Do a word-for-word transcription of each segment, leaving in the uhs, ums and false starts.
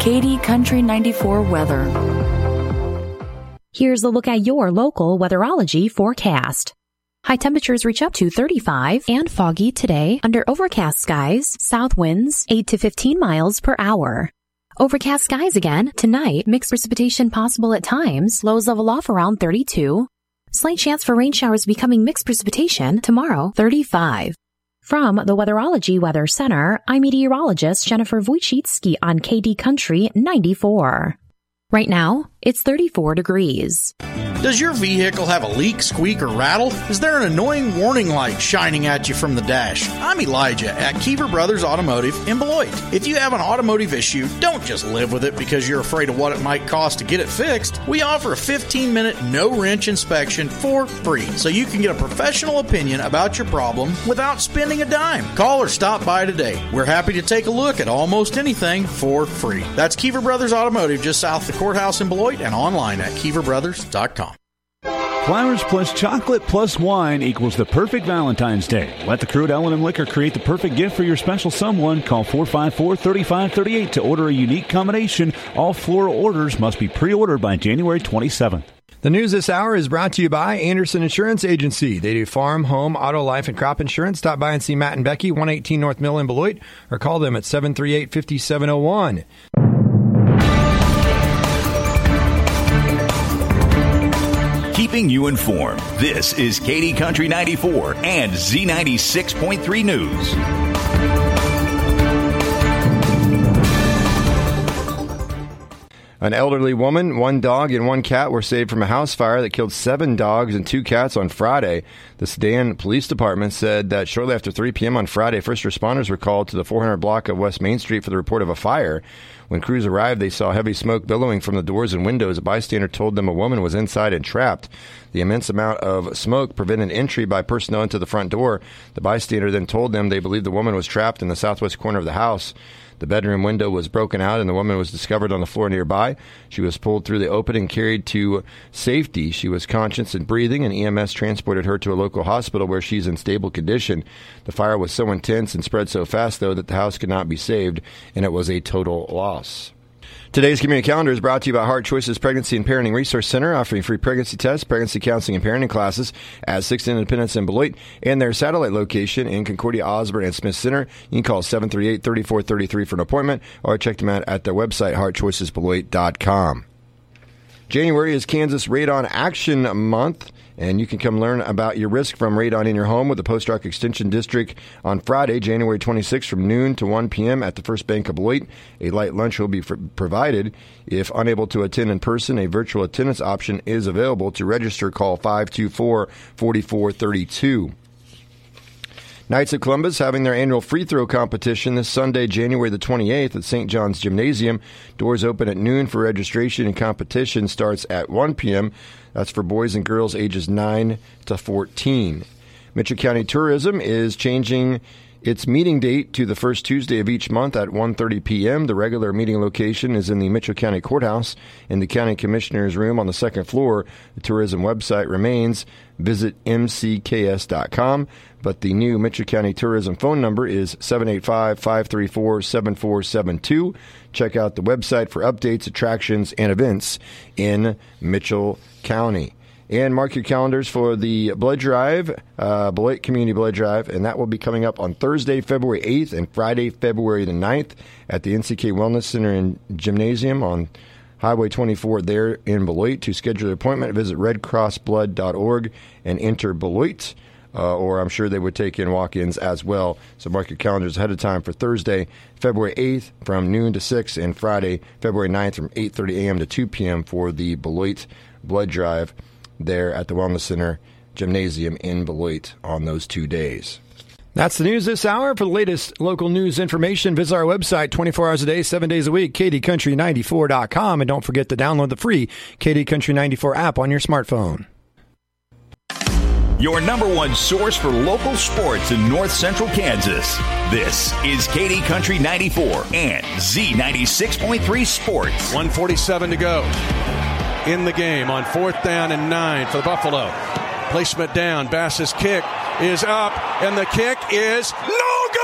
K D Country ninety-four weather. Here's a look at your local weatherology forecast. High temperatures reach up to thirty-five and foggy today under overcast skies, south winds eight to fifteen miles per hour. Overcast skies again tonight, mixed precipitation possible at times, lows level off around thirty-two. Slight chance for rain showers becoming mixed precipitation tomorrow, thirty-five. From the Weatherology Weather Center, I'm meteorologist Jennifer Wojcicki on K D Country ninety-four. Right now, it's thirty-four degrees. Does your vehicle have a leak, squeak, or rattle? Is there an annoying warning light shining at you from the dash? I'm Elijah at Kiever Brothers Automotive in Beloit. If you have an automotive issue, don't just live with it because you're afraid of what it might cost to get it fixed. We offer a fifteen minute no-wrench inspection for free, so you can get a professional opinion about your problem without spending a dime. Call or stop by today. We're happy to take a look at almost anything for free. That's Kiever Brothers Automotive just south of the courthouse in Beloit and online at kiever brothers dot com. Flowers plus chocolate plus wine equals the perfect Valentine's Day. Let the crew at L and M Liquor create the perfect gift for your special someone. Call four five four, three five three eight to order a unique combination. All floral orders must be pre-ordered by January twenty-seventh. The news this hour is brought to you by Anderson Insurance Agency. They do farm, home, auto, life, and crop insurance. Stop by and see Matt and Becky, one eighteen North Mill in Beloit, or call them at seven three eight, five seven zero one. Keeping you informed, this is K D Country ninety-four and Z ninety-six point three News. An elderly woman, one dog, and one cat were saved from a house fire that killed seven dogs and two cats on Friday. The Sedan Police Department said that shortly after three p.m. on Friday, first responders were called to the four hundred block of West Main Street for the report of a fire. When crews arrived, they saw heavy smoke billowing from the doors and windows. A bystander told them a woman was inside and trapped. The immense amount of smoke prevented entry by personnel into the front door. The bystander then told them they believed the woman was trapped in the southwest corner of the house. The bedroom window was broken out, and the woman was discovered on the floor nearby. She was pulled through the opening and carried to safety. She was conscious and breathing, and E M S transported her to a local hospital where she's in stable condition. The fire was so intense and spread so fast, though, that the house could not be saved, and it was a total loss. Today's community calendar is brought to you by Heart Choices Pregnancy and Parenting Resource Center, offering free pregnancy tests, pregnancy counseling, and parenting classes at sixth and Independence in Beloit, and their satellite location in Concordia, Osborne, and Smith Center. You can call seven three eight, three four three three for an appointment, or check them out at their website, heart choices beloit dot com. January is Kansas Radon Action Month, and you can come learn about your risk from radon in your home with the Post Rock Extension District on Friday, January twenty-sixth from noon to one p.m. at the First Bank of Beloit. A light lunch will be f- provided. If unable to attend in person, a virtual attendance option is available. To register, call five two four, four four three two. Knights of Columbus having their annual free throw competition this Sunday, January the twenty-eighth at Saint John's Gymnasium. Doors open at noon for registration, and competition starts at one p.m. That's for boys and girls ages nine to fourteen. Mitchell County Tourism is changing its meeting date to the first Tuesday of each month at one thirty p.m. The regular meeting location is in the Mitchell County Courthouse in the County Commissioner's Room on the second floor. The tourism website remains. Visit m c k s dot com. But the new Mitchell County Tourism phone number is seven eight five, five three four, seven four seven two. Check out the website for updates, attractions, and events in Mitchell County. And mark your calendars for the blood drive, uh, Beloit Community Blood Drive, and that will be coming up on Thursday, February eighth, and Friday, February the ninth at the N C K Wellness Center and Gymnasium on Highway twenty-four there in Beloit. To schedule an appointment, visit red cross blood dot org and enter Beloit. Uh, or I'm sure they would take in walk-ins as well. So mark your calendars ahead of time for Thursday, February eighth from noon to six, and Friday, February ninth from eight thirty a.m. to two p.m. for the Beloit Blood Drive there at the Wellness Center Gymnasium in Beloit on those two days. That's the news this hour. For the latest local news information, visit our website twenty-four hours a day, seven days a week, k d country ninety-four dot com. And don't forget to download the free K D Country ninety-four app on your smartphone. Your number one source for local sports in north central Kansas. This is K D Country ninety-four and Z ninety-six point three Sports. one forty-seven to go in the game on fourth down and nine for the Buffalo. Placement down. Bass's kick is up, and the kick is no good!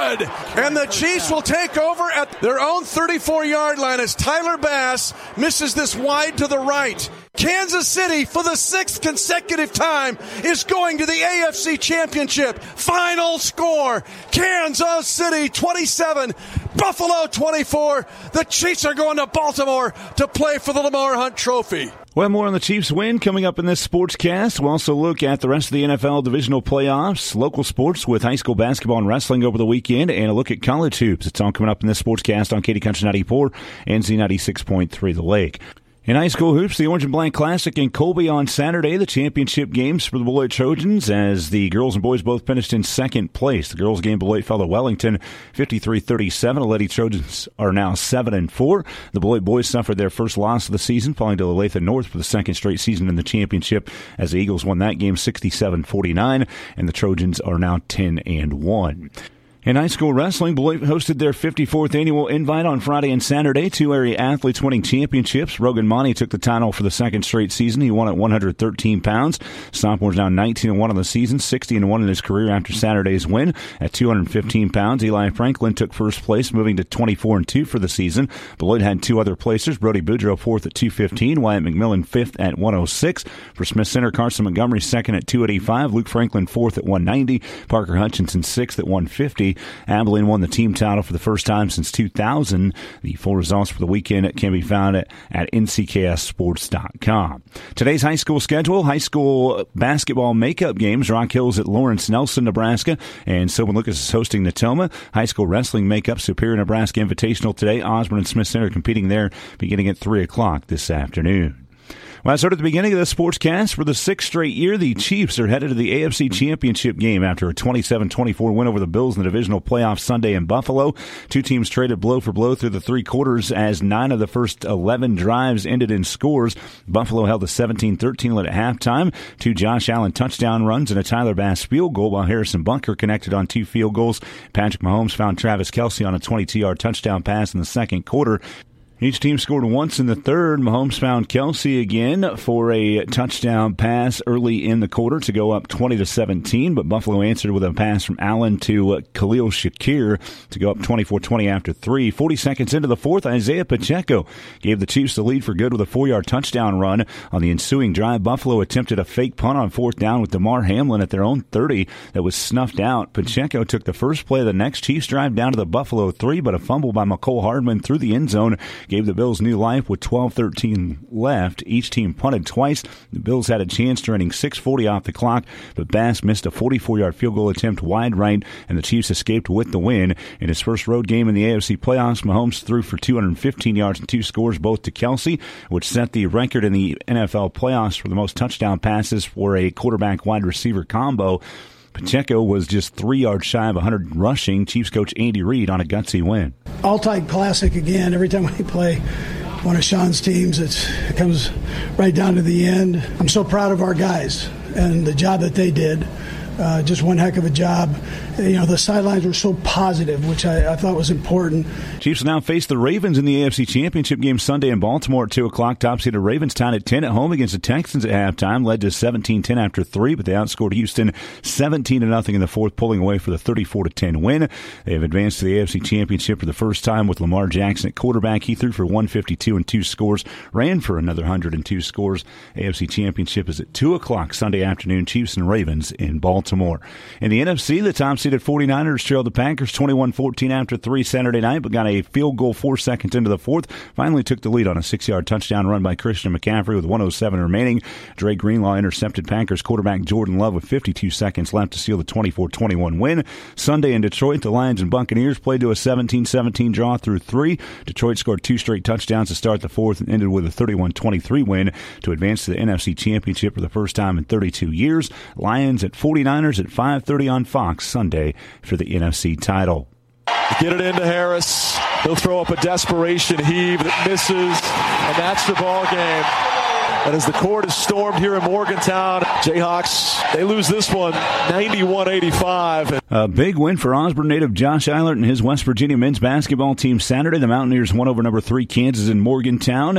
good. And the Chiefs will take over at their own thirty-four-yard line as Tyler Bass misses this wide to the right. Kansas City, for the sixth consecutive time, is going to the A F C Championship. Final score, Kansas City twenty-seven, Buffalo twenty-four. The Chiefs are going to Baltimore to play for the Lamar Hunt Trophy. Well, more on the Chiefs win coming up in this sportscast. We'll also look at the rest of the N F L divisional playoffs, local sports with high school basketball and wrestling over the weekend, and a look at college hoops. It's all coming up in this sportscast on Katy Country ninety-four and Z ninety-six point three The Lake. In high school hoops, the Orange and Black Classic in Colby on Saturday, the championship games for the Beloit Trojans as the girls and boys both finished in second place. The girls game Beloit fell to Wellington fifty-three thirty-seven. The Lady Trojans are now seven and four. The Beloit boys suffered their first loss of the season, falling to Olathe North for the second straight season in the championship as the Eagles won that game sixty-seven forty-nine, and the Trojans are now ten and one. In high school wrestling, Beloit hosted their fifty-fourth annual invite on Friday and Saturday. Two area athletes winning championships. Rogan Monty took the title for the second straight season. He won at one hundred thirteen pounds. Sophomore's now nineteen and one on the season, sixty and one in his career after Saturday's win. At two hundred fifteen pounds, Eli Franklin took first place, moving to twenty-four and two for the season. Beloit had two other placers. Brody Boudreaux fourth at two fifteen. Wyatt McMillan fifth at one oh six. For Smith Center, Carson Montgomery second at two eighty-five. Luke Franklin fourth at one ninety. Parker Hutchinson sixth at one fifty. Abilene won the team title for the first time since two thousand. The full results for the weekend can be found at, at N C K S sports dot com. Today's high school schedule, high school basketball makeup games, Rock Hills at Lawrence Nelson, Nebraska, and Sylvan Lucas is hosting Natoma. High school wrestling makeup, Superior Nebraska Invitational today. Osborne and Smith Center competing there beginning at three o'clock this afternoon. Well, I started at the beginning of the sportscast. For the sixth straight year, the Chiefs are headed to the A F C Championship game after a twenty-seven twenty-four win over the Bills in the divisional playoffs Sunday in Buffalo. Two teams traded blow for blow through the three quarters as nine of the first eleven drives ended in scores. Buffalo held a seventeen thirteen lead at halftime. Two Josh Allen touchdown runs and a Tyler Bass field goal, while Harrison Bunker connected on two field goals. Patrick Mahomes found Travis Kelce on a twenty-two-yard touchdown pass in the second quarter. Each team scored once in the third. Mahomes found Kelce again for a touchdown pass early in the quarter to go up twenty to seventeen, but Buffalo answered with a pass from Allen to Khalil Shakir to go up twenty-four twenty after three. forty seconds into the fourth, Isaiah Pacheco gave the Chiefs the lead for good with a four-yard touchdown run. On the ensuing drive, Buffalo attempted a fake punt on fourth down with DeMar Hamlin at their own thirty that was snuffed out. Pacheco took the first play of the next Chiefs drive down to the Buffalo three, but a fumble by McCole Hardman through the end zone gave the Bills new life with twelve thirteen left. Each team punted twice. The Bills had a chance turning six forty off the clock, but Bass missed a forty-four-yard field goal attempt wide right, and the Chiefs escaped with the win. In his first road game in the A F C playoffs, Mahomes threw for two hundred fifteen yards and two scores, both to Kelce, which set the record in the N F L playoffs for the most touchdown passes for a quarterback-wide receiver combo. Pacheco was just three yards shy of one hundred rushing. Chiefs coach Andy Reid on a gutsy win. All-time classic again. Every time we play one of Sean's teams, it's, it comes right down to the end. I'm so proud of our guys and the job that they did. Uh, just one heck of a job. You know, the sidelines were so positive, which I, I thought was important. Chiefs now face the Ravens in the A F C Championship game Sunday in Baltimore at two o'clock. Top-seeded Ravens tied at ten at home against the Texans at halftime, led to seventeen ten after three, but they outscored Houston seventeen to nothing in the fourth, pulling away for the thirty-four to ten win. They have advanced to the A F C Championship for the first time with Lamar Jackson at quarterback. He threw for one fifty-two and two scores, ran for another one hundred two scores. A F C Championship is at two o'clock Sunday afternoon, Chiefs and Ravens in Baltimore. In the N F C, the top-seeded forty-niners trailed the Packers twenty-one fourteen after three Saturday night, but got a field goal four seconds into the fourth. Finally took the lead on a six-yard touchdown run by Christian McCaffrey with one oh seven remaining. Dre Greenlaw intercepted Packers quarterback Jordan Love with fifty-two seconds left to seal the twenty-four twenty-one win. Sunday in Detroit, the Lions and Buccaneers played to a seventeen seventeen draw through three. Detroit scored two straight touchdowns to start the fourth and ended with a thirty-one twenty-three win to advance to the N F C Championship for the first time in thirty-two years. Lions at forty-niners at five thirty on Fox Sunday for the N F C title. Get it into Harris. He'll throw up a desperation heave that misses, and that's the ball game. And as the court is stormed here in Morgantown, Jayhawks, they lose this one ninety-one eighty-five. A big win for Osborne native Josh Eilert and his West Virginia men's basketball team Saturday. The Mountaineers won over number three Kansas in Morgantown.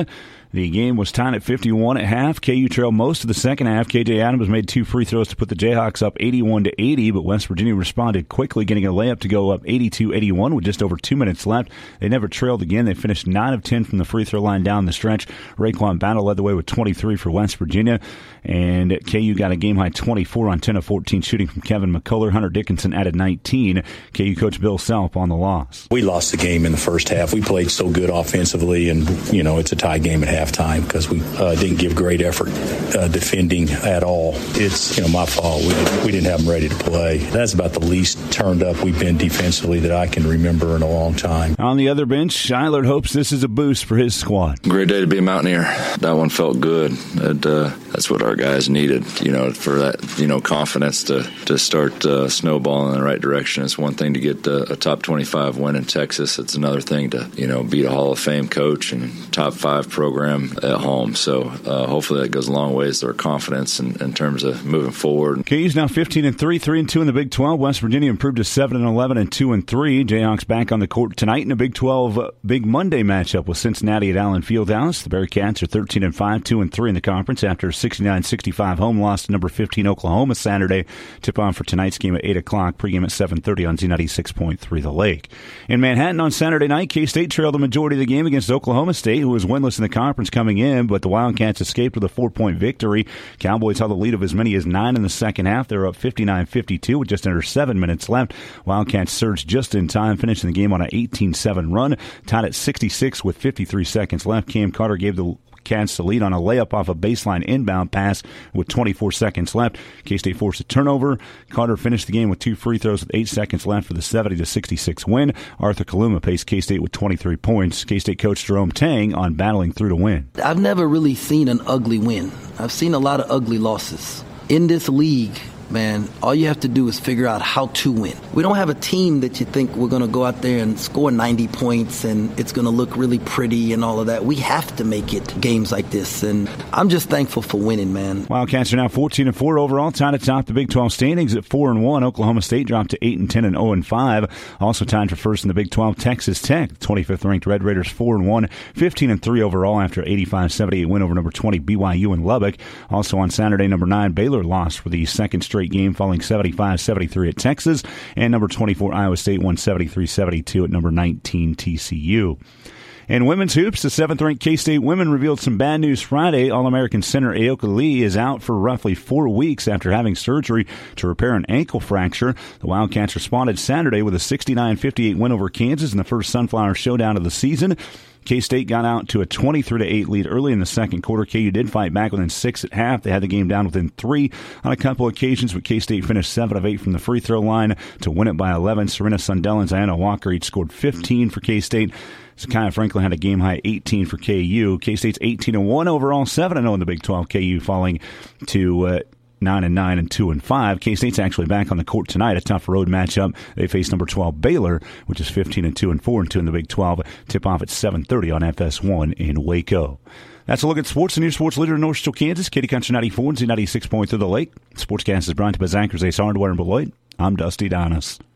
The game was tied at fifty-one at half. K U trailed most of the second half. K J Adams made two free throws to put the Jayhawks up eighty-one to eighty, but West Virginia responded quickly, getting a layup to go up eighty-two eighty-one with just over two minutes left. They never trailed again. They finished nine of ten from the free throw line down the stretch. Raekwon Battle led the way with twenty-three for West Virginia, and K U got a game-high twenty-four on ten of fourteen shooting from Kevin McCullough. Hunter Dickinson added nineteen. K U coach Bill Self on the loss. We lost the game in the first half. We played so good offensively, and, you know, it's a tie game at halftime because we uh, didn't give great effort uh, defending at all. It's, you know, my fault. We, did, we didn't have them ready to play. That's about the least turned up we've been defensively that I can remember in a long time. On the other bench, Shylard hopes this is a boost for his squad. Great day to be a Mountaineer. That one felt good. That, uh, that's what our guys needed, you know, for that, you know, confidence to, to start uh, snowballing in the right direction. It's one thing to get uh, a top twenty-five win in Texas. It's another thing to, you know, beat a Hall of Fame coach and top five program at home. So uh, hopefully that goes a long ways to our confidence in, in terms of moving forward. K U's now fifteen and three, three and two in the Big twelve. West Virginia improved to seven and eleven and two and three. Jayhawks back on the court tonight in a Big twelve uh, Big Monday matchup with Cincinnati at Allen Fieldhouse. The Bearcats are thirteen and five, two and three in the conference after a sixty-nine sixty-five home loss to number fifteen Oklahoma Saturday. Tip on for tonight's game at eight o'clock. Pregame at seven thirty on Z ninety-six point three The Lake. In Manhattan on Saturday night, K-State trailed the majority of the game against Oklahoma State, who was winless in the conference coming in, but the Wildcats escaped with a four-point victory. Cowboys held the lead of as many as nine in the second half. They were up fifty-nine fifty-two with just under seven minutes left. Wildcats surged just in time, finishing the game on an eighteen seven run, tied at sixty-six with fifty-three seconds left. Cam Carter gave the Cats the lead on a layup off a baseline inbound pass with twenty-four seconds left. K-State forced a turnover. Carter finished the game with two free throws with eight seconds left for the seventy to sixty-six win. Arthur Kaluma paced K-State with twenty-three points. K-State coach Jerome Tang on battling through to win. I've never really seen an ugly win. I've seen a lot of ugly losses. In this league, man, all you have to do is figure out how to win. We don't have a team that you think we're going to go out there and score ninety points and it's going to look really pretty and all of that. We have to make it games like this, and I'm just thankful for winning, man. Wildcats are now fourteen and four overall, tied atop the Big twelve standings at four and one. Oklahoma State dropped to eight and ten and oh and five. Also tied for first in the Big twelve, Texas Tech, twenty-fifth ranked Red Raiders, four and one, fifteen and three overall after eighty-five seventy-eight win over number twenty B Y U in Lubbock. Also on Saturday, number nine Baylor lost for the second straight game, falling seventy-five seventy-three at Texas, and number twenty-four Iowa State won seventy-three seventy-two at number nineteen T C U. In women's hoops, the seventh-ranked K-State women revealed some bad news Friday. All-American center Aoka Lee is out for roughly four weeks after having surgery to repair an ankle fracture. The Wildcats responded Saturday with a sixty-nine fifty-eight win over Kansas in the first Sunflower showdown of the season. K-State got out to a twenty-three to eight lead early in the second quarter. K U did fight back within six at half. They had the game down within three on a couple occasions, but K-State finished seven of eight from the free throw line to win it by eleven. Serena Sundell and Ziana Walker each scored fifteen for K-State. Zakiya Franklin had a game-high eighteen for K U. K-State's eighteen and one overall, seven and oh in the Big twelve. K U falling to uh, nine and nine and two and five. K-State's actually back on the court tonight, a tough road matchup. They face number twelve Baylor, which is fifteen and two and four and two in the Big twelve. Tip off at seven thirty on F S one in Waco. That's a look at sports and your sports leader in North Central Kansas. Katy Country ninety-four and Z ninety-six point three The Lake. Sportscast is brought to you by Zach's Ace Hardware in Beloit. I'm Dusty Donis.